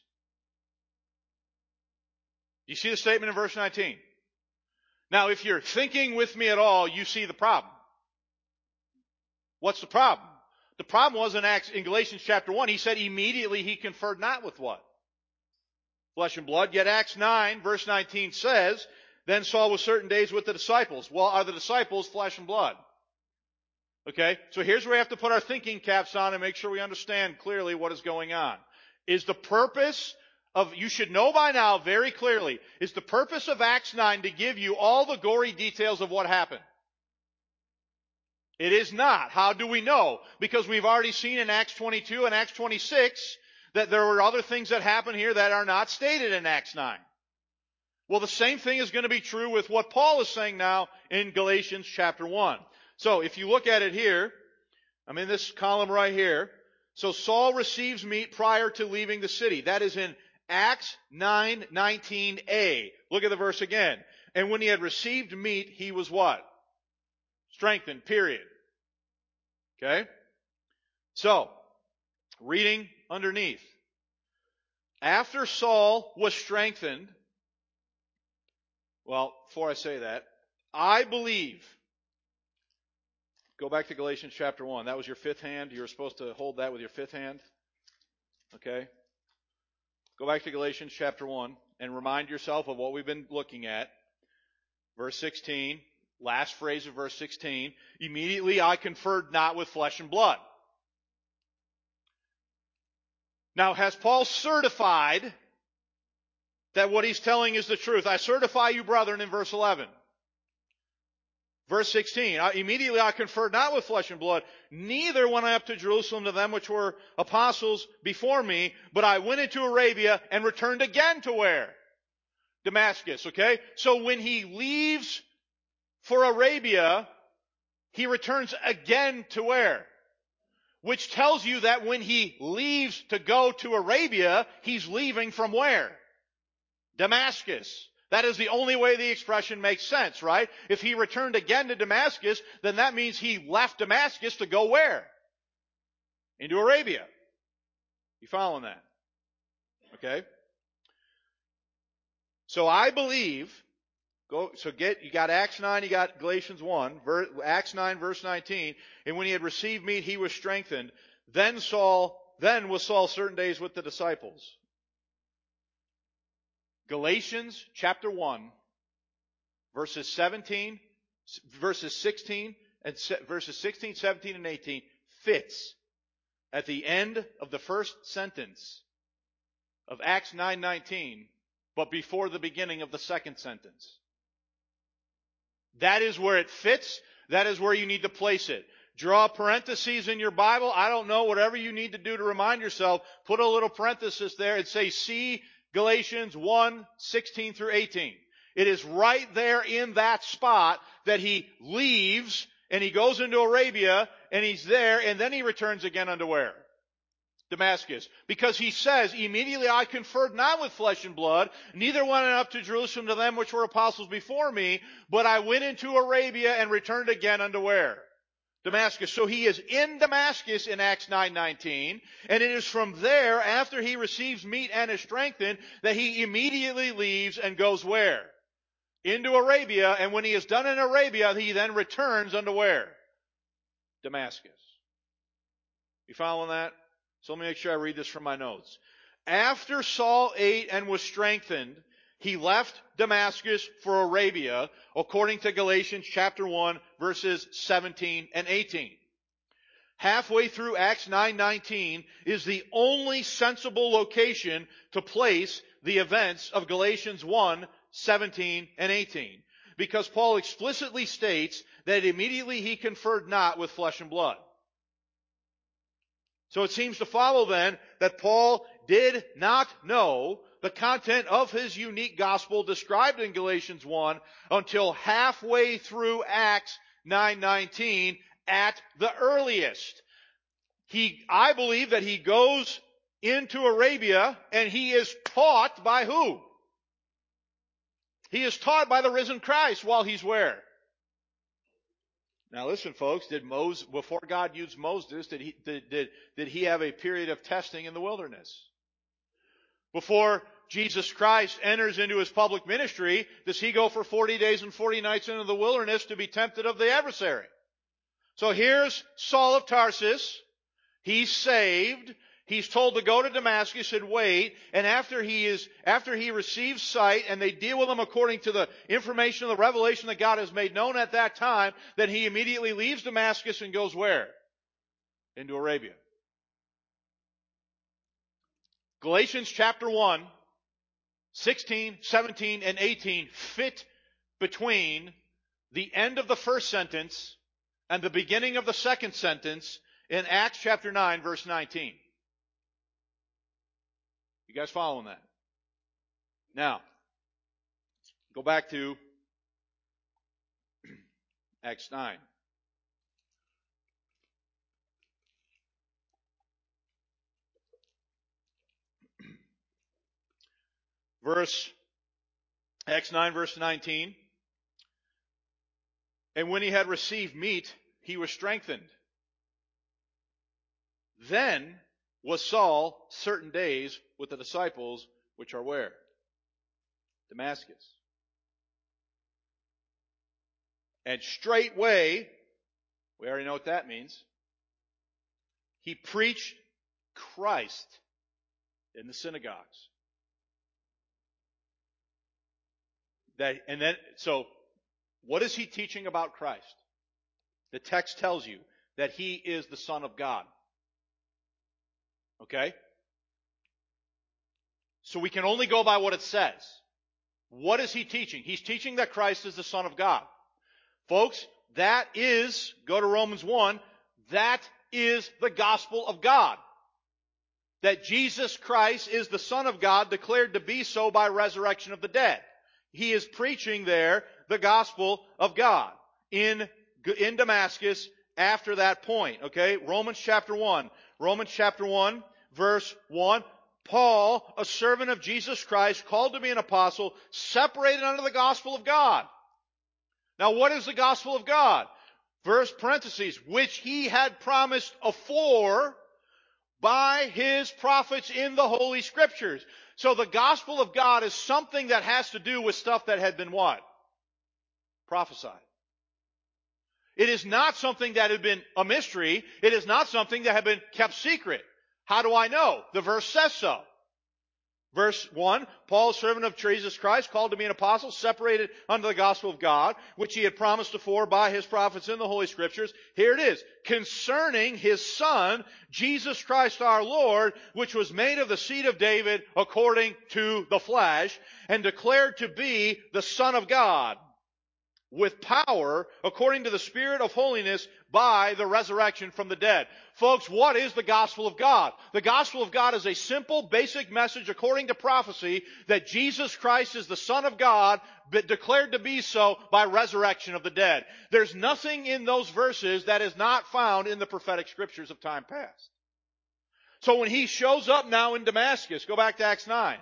You see the statement in verse nineteen? Now, if you're thinking with me at all, you see the problem. What's the problem? The problem was in Acts, in Galatians chapter one, he said immediately he conferred not with what? Flesh and blood. Yet Acts nine, verse nineteen says, then Saul was certain days with the disciples. Well, are the disciples flesh and blood? Okay, so here's where we have to put our thinking caps on and make sure we understand clearly what is going on. Is the purpose of, you should know by now very clearly, is the purpose of Acts nine to give you all the gory details of what happened? It is not. How do we know? Because we've already seen in Acts twenty-two and Acts twenty-six that there were other things that happened here that are not stated in Acts nine. Well, the same thing is going to be true with what Paul is saying now in Galatians chapter one. So if you look at it here, I'm in this column right here. So Saul receives meat prior to leaving the city. That is in Acts nine nineteen A. Look at the verse again. And when he had received meat, he was what? Strengthened, period. Okay? So, reading underneath. After Saul was strengthened, well, before I say that, I believe, go back to Galatians chapter one. That was your fifth hand. You were supposed to hold that with your fifth hand. Okay? Go back to Galatians chapter one and remind yourself of what we've been looking at. Verse sixteen, last phrase of verse sixteen. Immediately I conferred not with flesh and blood. Now, has Paul certified that what he's telling is the truth? I certify you, brethren, in verse eleven. Verse sixteen, immediately I conferred not with flesh and blood, neither went I up to Jerusalem to them which were apostles before me, but I went into Arabia and returned again to where? Damascus, okay? So when he leaves for Arabia, he returns again to where? Which tells you that when he leaves to go to Arabia, he's leaving from where? Damascus. That is the only way the expression makes sense, right? If he returned again to Damascus, then that means he left Damascus to go where? Into Arabia. You following that? Okay? So I believe, go, so get, you got Acts nine, you got Galatians one, ver, Acts nine verse nineteen, and when he had received meat, he was strengthened. Then Saul, then was Saul certain days with the disciples. Galatians chapter one, verses seventeen, verses sixteen, and verses sixteen, seventeen, and eighteen fits at the end of the first sentence of Acts nine nineteen, but before the beginning of the second sentence. That is where it fits. That is where you need to place it. Draw parentheses in your Bible. I don't know, whatever you need to do to remind yourself, put a little parenthesis there and say, see Galatians one, sixteen through eighteen. It is right there in that spot that he leaves and he goes into Arabia and he's there and then he returns again unto where? Damascus. Because he says, immediately I conferred not with flesh and blood, neither went I up to Jerusalem to them which were apostles before me, but I went into Arabia and returned again unto where? Damascus. So he is in Damascus in Acts nine nineteen, and it is from there, after he receives meat and is strengthened, that he immediately leaves and goes where? Into Arabia, and when he is done in Arabia, he then returns unto where? Damascus. You following that? So let me make sure I read this from my notes. After Saul ate and was strengthened, he left Damascus for Arabia, according to Galatians chapter one, verses seventeen and eighteen. Halfway through Acts nine nineteen is the only sensible location to place the events of Galatians one, seventeen and eighteen. Because Paul explicitly states that immediately he conferred not with flesh and blood. So it seems to follow then that Paul did not know the content of his unique gospel described in Galatians one until halfway through Acts nine nineteen at the earliest. He, I believe that he goes into Arabia and he is taught by who? He is taught by the risen Christ while he's where? Now listen, folks, did Moses, before God used Moses, did he, did, did, did he have a period of testing in the wilderness? Before Jesus Christ enters into his public ministry, does he go for forty days and forty nights into the wilderness to be tempted of the adversary? So here's Saul of Tarsus. He's saved. He's told to go to Damascus and wait. And after he is, after he receives sight and they deal with him according to the information of the revelation that God has made known at that time, then he immediately leaves Damascus and goes where? Into Arabia. Galatians chapter one, sixteen, seventeen, and eighteen fit between the end of the first sentence and the beginning of the second sentence in Acts chapter nine, verse nineteen. You guys following that? Now, go back to Acts nine. Verse, Acts nine, verse nineteen. And when he had received meat, he was strengthened. Then was Saul certain days with the disciples, which are where? Damascus. And straightway, we already know what that means, he preached Christ in the synagogues. That, and then, so, what is he teaching about Christ? The text tells you that he is the Son of God. Okay? So we can only go by what it says. What is he teaching? He's teaching that Christ is the Son of God. Folks, that is, go to Romans one, that is the gospel of God. That Jesus Christ is the Son of God, declared to be so by resurrection of the dead. He is preaching there the gospel of God in, in Damascus after that point. Okay? Romans chapter one. Romans chapter one, verse one. Paul, a servant of Jesus Christ, called to be an apostle, separated under the gospel of God. Now what is the gospel of God? Verse parentheses, which he had promised afore by His prophets in the Holy Scriptures. So the gospel of God is something that has to do with stuff that had been what? Prophesied. It is not something that had been a mystery. It is not something that had been kept secret. How do I know? The verse says so. Verse one, Paul, servant of Jesus Christ, called to be an apostle, separated unto the gospel of God, which he had promised before by his prophets in the Holy Scriptures. Here it is. Concerning his Son, Jesus Christ our Lord, which was made of the seed of David according to the flesh, and declared to be the Son of God, with power, according to the Spirit of holiness, by the resurrection from the dead. Folks, what is the gospel of God? The gospel of God is a simple, basic message according to prophecy that Jesus Christ is the Son of God, but declared to be so by resurrection of the dead. There's nothing in those verses that is not found in the prophetic scriptures of time past. So when he shows up now in Damascus, go back to Acts nine.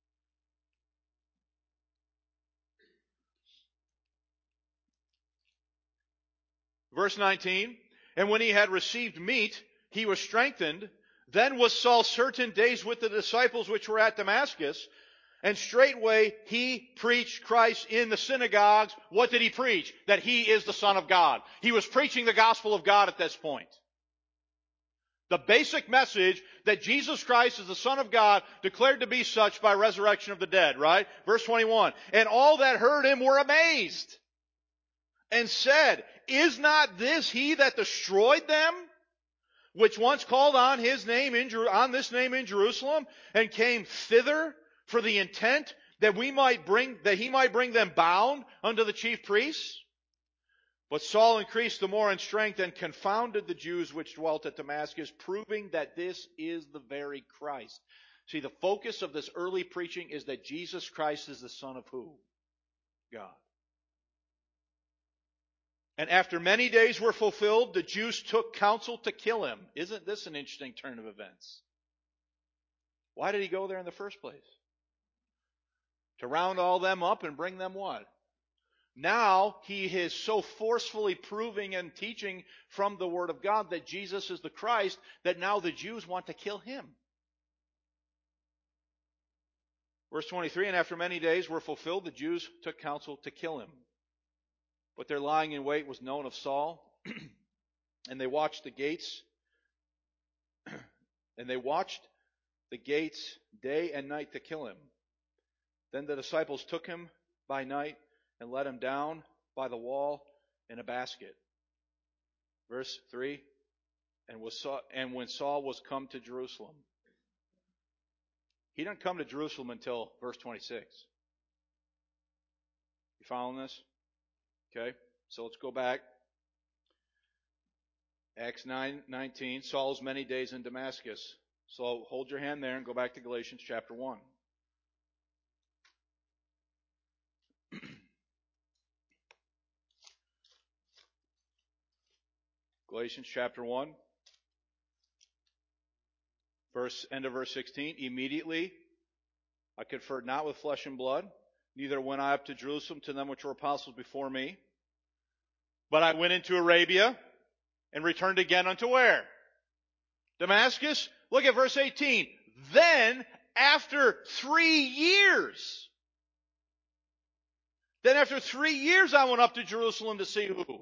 Verse nineteen, and when he had received meat, he was strengthened. Then was Saul certain days with the disciples which were at Damascus, and straightway he preached Christ in the synagogues. What did he preach? That he is the Son of God. He was preaching the gospel of God at this point. The basic message that Jesus Christ is the Son of God, declared to be such by resurrection of the dead, right? Verse twenty-one, and all that heard him were amazed, and said, is not this he that destroyed them, which once called on his name in on this name in Jerusalem, and came thither for the intent that we might bring that he might bring them bound unto the chief priests? But Saul increased the more in strength and confounded the Jews which dwelt at Damascus, proving that this is the very Christ. See, the focus of this early preaching is that Jesus Christ is the Son of who? God. And after many days were fulfilled, the Jews took counsel to kill him. Isn't this an interesting turn of events? Why did he go there in the first place? To round all them up and bring them what? Now he is so forcefully proving and teaching from the Word of God that Jesus is the Christ that now the Jews want to kill him. Verse twenty-three, and after many days were fulfilled, the Jews took counsel to kill him. But their lying in wait was known of Saul, and they watched the gates, and they watched the gates day and night to kill him. Then the disciples took him by night and let him down by the wall in a basket. Verse three, and was Saul, and when Saul was come to Jerusalem. He didn't come to Jerusalem until verse twenty-six. You following this? Okay, so let's go back. Acts nine nineteen, Saul's many days in Damascus. So hold your hand there and go back to Galatians chapter one. Galatians chapter one, verse end of verse sixteen. Immediately I conferred not with flesh and blood, neither went I up to Jerusalem to them which were apostles before me. But I went into Arabia and returned again unto where? Damascus. Look at verse eighteen. Then after three years, then after three years I went up to Jerusalem to see who?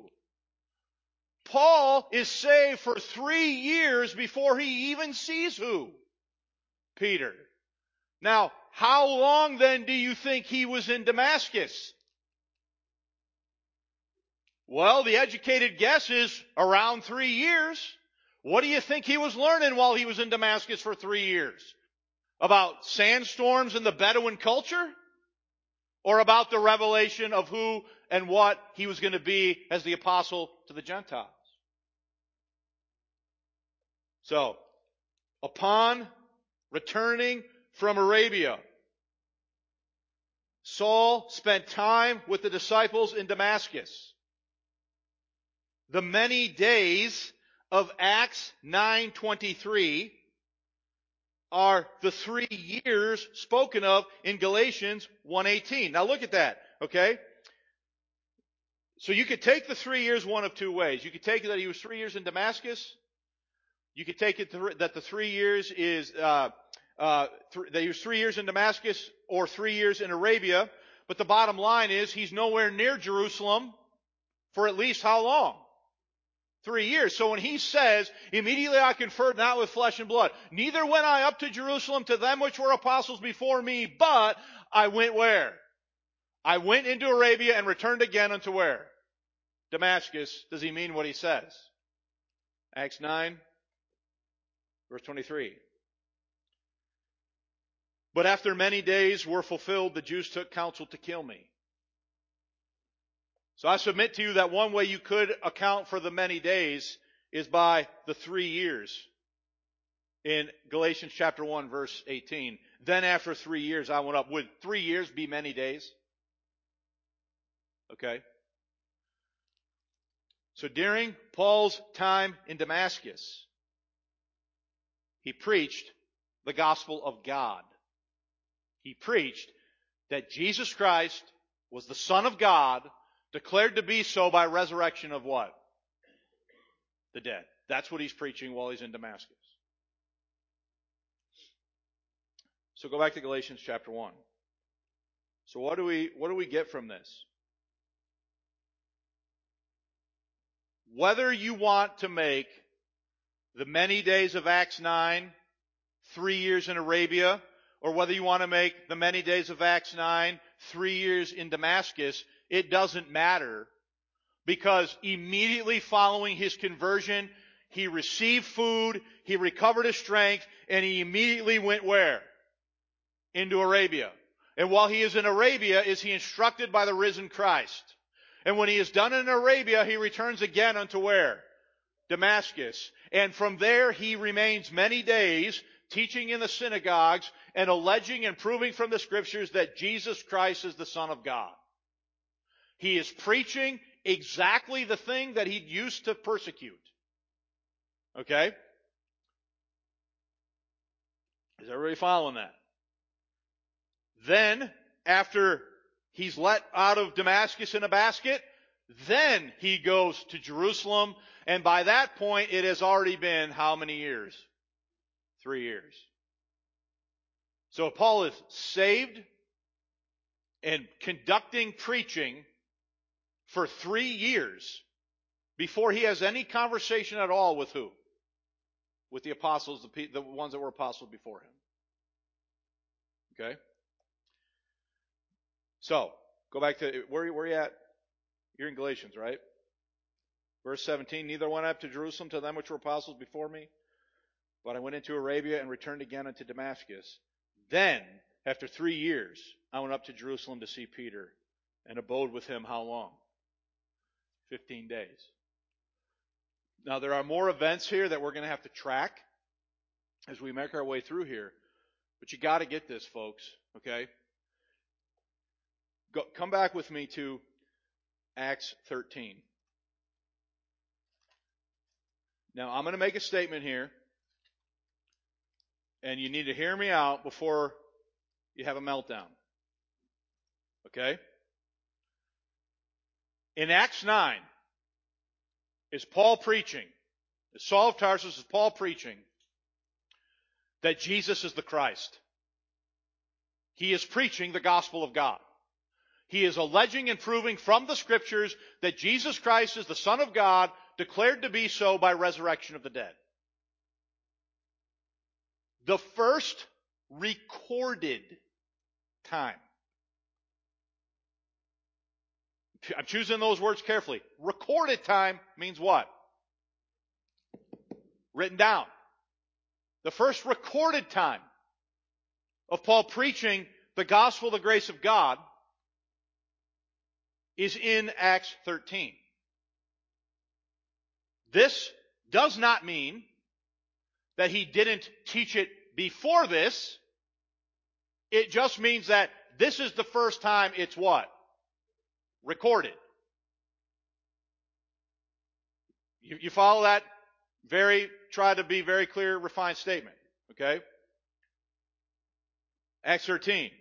Paul is saved for three years before he even sees who? Peter. Now, how long then do you think he was in Damascus? Well, the educated guess is around three years. What do you think he was learning while he was in Damascus for three years? About sandstorms and the Bedouin culture? Or about the revelation of who and what he was going to be as the apostle to the Gentiles? So, upon returning from Arabia, Saul spent time with the disciples in Damascus. The many days of Acts nine twenty-three are the three years spoken of in Galatians one eighteen. Now look at that, okay? So you could take the three years one of two ways. You could take it that he was three years in Damascus, You could take it th- that the three years is, uh, uh, th- that he was three years in Damascus or three years in Arabia. But the bottom line is he's nowhere near Jerusalem for at least how long? Three years. So when he says, immediately I conferred not with flesh and blood, neither went I up to Jerusalem to them which were apostles before me, but I went where? I went into Arabia and returned again unto where? Damascus. Does he mean what he says? Acts nine, verse twenty-three. But after many days were fulfilled, the Jews took counsel to kill me. So I submit to you that one way you could account for the many days is by the three years in Galatians chapter one, verse eighteen. Then after three years I went up. Would three years be many days? Okay. So during Paul's time in Damascus, he preached the gospel of God. He preached that Jesus Christ was the Son of God, declared to be so by resurrection of what? The dead. That's what he's preaching while he's in Damascus. So go back to Galatians chapter one. So what do we, what do we get from this? Whether you want to make the many days of Acts nine, three years in Arabia, or whether you want to make the many days of Acts nine, three years in Damascus, it doesn't matter, because immediately following his conversion, he received food, he recovered his strength, and he immediately went where? Into Arabia. And while he is in Arabia, is he instructed by the risen Christ. And when he is done in Arabia, he returns again unto where? Damascus. And from there he remains many days teaching in the synagogues and alleging and proving from the scriptures that Jesus Christ is the Son of God. He is preaching exactly the thing that he used to persecute. Okay? Is everybody following that? Then, after he's let out of Damascus in a basket, then he goes to Jerusalem, and by that point it has already been how many years? Three years. So Paul is saved and conducting preaching for three years before he has any conversation at all with who? With the apostles, the, the ones that were apostles before him. Okay? So, go back to, where, where are you at? You're in Galatians, right? Verse seventeen, neither went I up to Jerusalem to them which were apostles before me, but I went into Arabia and returned again unto Damascus. Then, after three years, I went up to Jerusalem to see Peter and abode with him how long? Fifteen days. Now, there are more events here that we're going to have to track as we make our way through here. But you got to get this, folks, okay? Go, come back with me to Acts thirteen. Now, I'm going to make a statement here, and you need to hear me out before you have a meltdown. Okay? In Acts nine, is Paul preaching, is Saul of Tarsus, is Paul preaching that Jesus is the Christ. He is preaching the gospel of God. He is alleging and proving from the scriptures that Jesus Christ is the Son of God, declared to be so by resurrection of the dead. The first recorded time. I'm choosing those words carefully. Recorded time means what? Written down. The first recorded time of Paul preaching the gospel, the grace of God, is in Acts thirteen. This does not mean that he didn't teach it before this. It just means that this is the first time it's what? Recorded. You, you follow that? Very, try to be very clear, refined statement. Okay? Acts thirteen.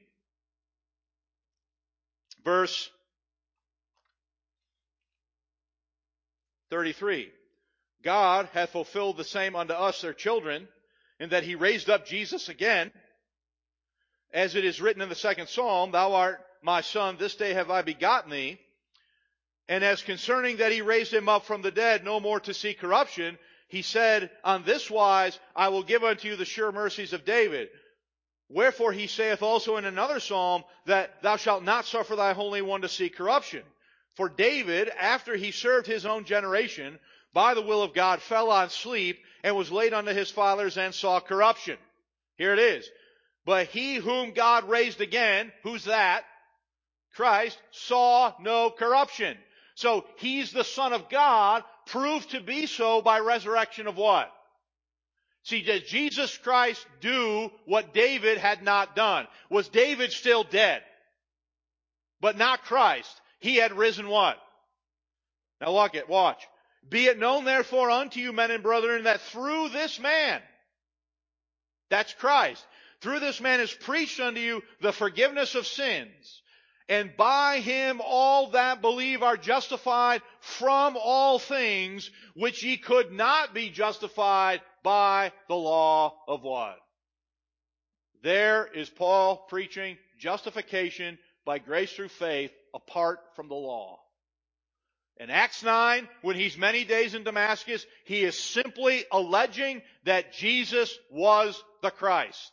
Verse thirty-three. God hath fulfilled the same unto us, their children, in that he raised up Jesus again, as it is written in the second Psalm, Thou art my son, this day have I begotten thee. And as concerning that he raised him up from the dead, no more to see corruption, he said, On this wise I will give unto you the sure mercies of David. Wherefore he saith also in another psalm, that thou shalt not suffer thy Holy One to see corruption. For David, after he served his own generation, by the will of God, fell on sleep, and was laid unto his fathers, and saw corruption. Here it is. But he whom God raised again, who's that? Christ, saw no corruption. So he's the Son of God, proved to be so by resurrection of what? See, did Jesus Christ do what David had not done? Was David still dead? But not Christ. He had risen what? Now look it, watch. Be it known therefore unto you, men and brethren, that through this man, that's Christ, through this man is preached unto you the forgiveness of sins, and by him all that believe are justified from all things which ye could not be justified by the law of what? There is Paul preaching justification by grace through faith apart from the law. In Acts nine, when he's many days in Damascus, he is simply alleging that Jesus was the Christ.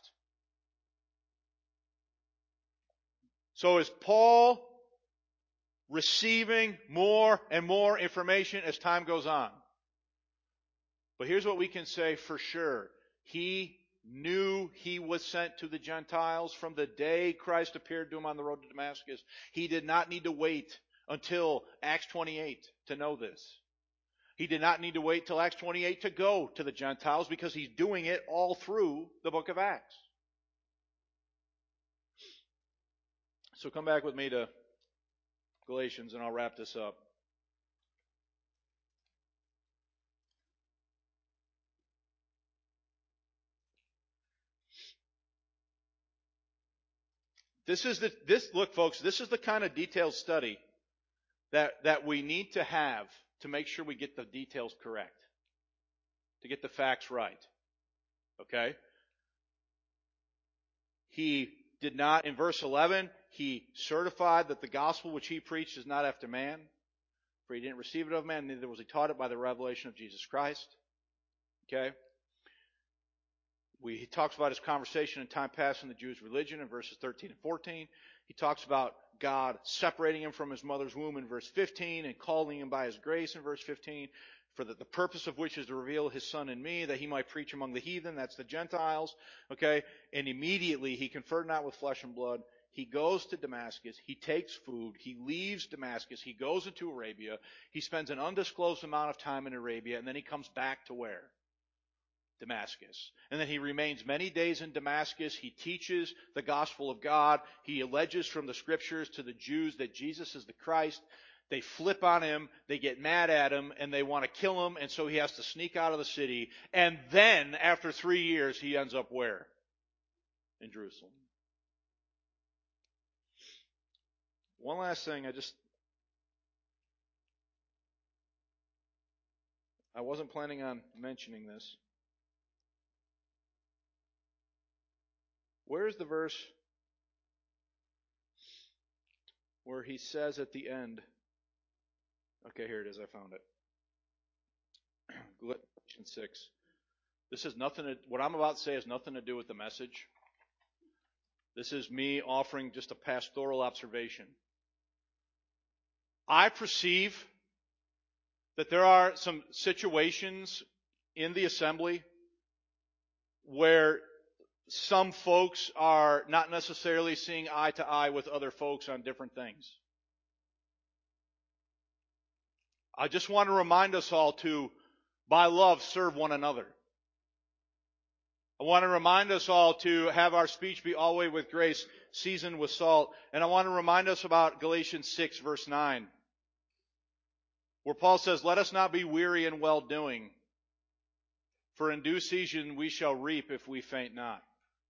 So is Paul receiving more and more information as time goes on? But here's what we can say for sure. He knew he was sent to the Gentiles from the day Christ appeared to him on the road to Damascus. He did not need to wait until Acts twenty-eight to know this. He did not need to wait till Acts twenty-eight to go to the Gentiles, because he's doing it all through the book of Acts. So come back with me to Galatians and I'll wrap this up. This is the, this, look folks, this is the kind of detailed study that, that we need to have to make sure we get the details correct. To get the facts right. Okay? He did not, in verse eleven, he certified that the gospel which he preached is not after man, for he didn't receive it of man, neither was he taught it by the revelation of Jesus Christ. Okay? We, he talks about his conversation in time past in the Jewish religion in verses thirteen and fourteen. He talks about God separating him from his mother's womb in verse fifteen and calling him by his grace in verse fifteen, for the, the purpose of which is to reveal his Son in me, that he might preach among the heathen, that's the Gentiles. Okay? And immediately he conferred not with flesh and blood. He goes to Damascus. He takes food. He leaves Damascus. He goes into Arabia. He spends an undisclosed amount of time in Arabia, and then he comes back to where? Damascus. And then he remains many days in Damascus. He teaches the gospel of God. He alleges from the scriptures to the Jews that Jesus is the Christ. They flip on him. They get mad at him, and they want to kill him, and so he has to sneak out of the city. And then, after three years, he ends up where? In Jerusalem. One last thing, I just, I wasn't planning on mentioning this. Where's the verse where he says at the end, okay, here it is, I found it. Galatians six. This has nothing to, what I'm about to say has nothing to do with the message. This is me offering just a pastoral observation. I perceive that there are some situations in the assembly where some folks are not necessarily seeing eye to eye with other folks on different things. I just want to remind us all to, by love, serve one another. I want to remind us all to have our speech be always with grace, seasoned with salt. And I want to remind us about Galatians six, verse nine, where Paul says, let us not be weary in well-doing, for in due season we shall reap if we faint not.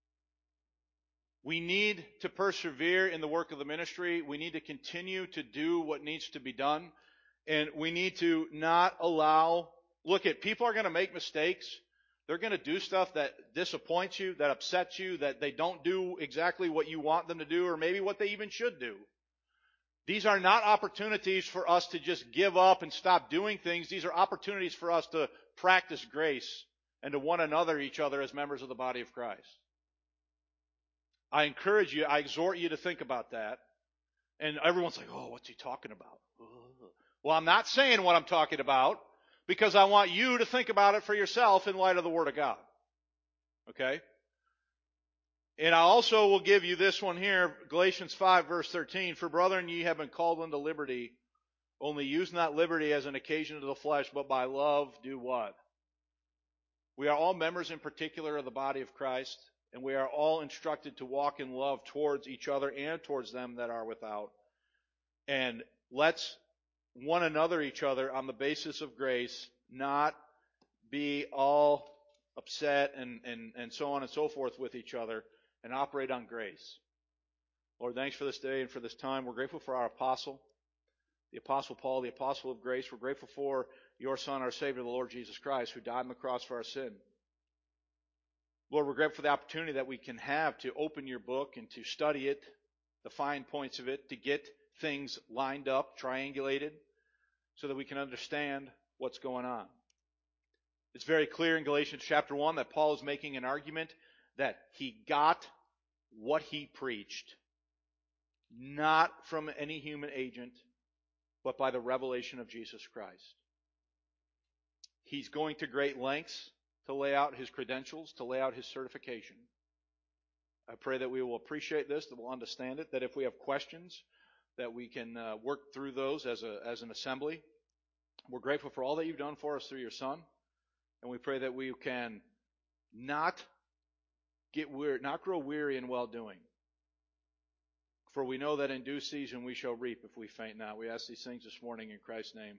We need to persevere in the work of the ministry. We need to continue to do what needs to be done. And we need to not allow look at people are going to make mistakes. They're going to do stuff that disappoints you, that upsets you, that they don't do exactly what you want them to do, or maybe what they even should do. These are not opportunities for us to just give up and stop doing things. These are opportunities for us to practice grace and to one another, each other, as members of the body of Christ. I encourage you, I exhort you to think about that. And everyone's like, oh, what's he talking about? Well, I'm not saying what I'm talking about, because I want you to think about it for yourself in light of the Word of God. Okay? And I also will give you this one here, Galatians five, verse thirteen. For brethren, ye have been called unto liberty. Only use not liberty as an occasion to the flesh, but by love do what? We are all members in particular of the body of Christ, and we are all instructed to walk in love towards each other and towards them that are without. And let's one another each other on the basis of grace, not be all upset and, and, and so on and so forth with each other, and operate on grace. Lord, thanks for this day and for this time. We're grateful for our apostle, the Apostle Paul, the apostle of grace. We're grateful for your Son, our Savior, the Lord Jesus Christ, who died on the cross for our sin. Lord, we're grateful for the opportunity that we can have to open your book and to study it, the fine points of it, to get things lined up, triangulated, so that we can understand what's going on. It's very clear in Galatians chapter one that Paul is making an argument that he got what he preached, not from any human agent, but by the revelation of Jesus Christ. He's going to great lengths to lay out his credentials, to lay out his certification. I pray that we will appreciate this, that we'll understand it, that if we have questions, that we can uh, work through those as a as an assembly. We're grateful for all that you've done for us through your Son, and we pray that we can not get weary, not grow weary in well-doing. For we know that in due season we shall reap if we faint not. We ask these things this morning in Christ's name.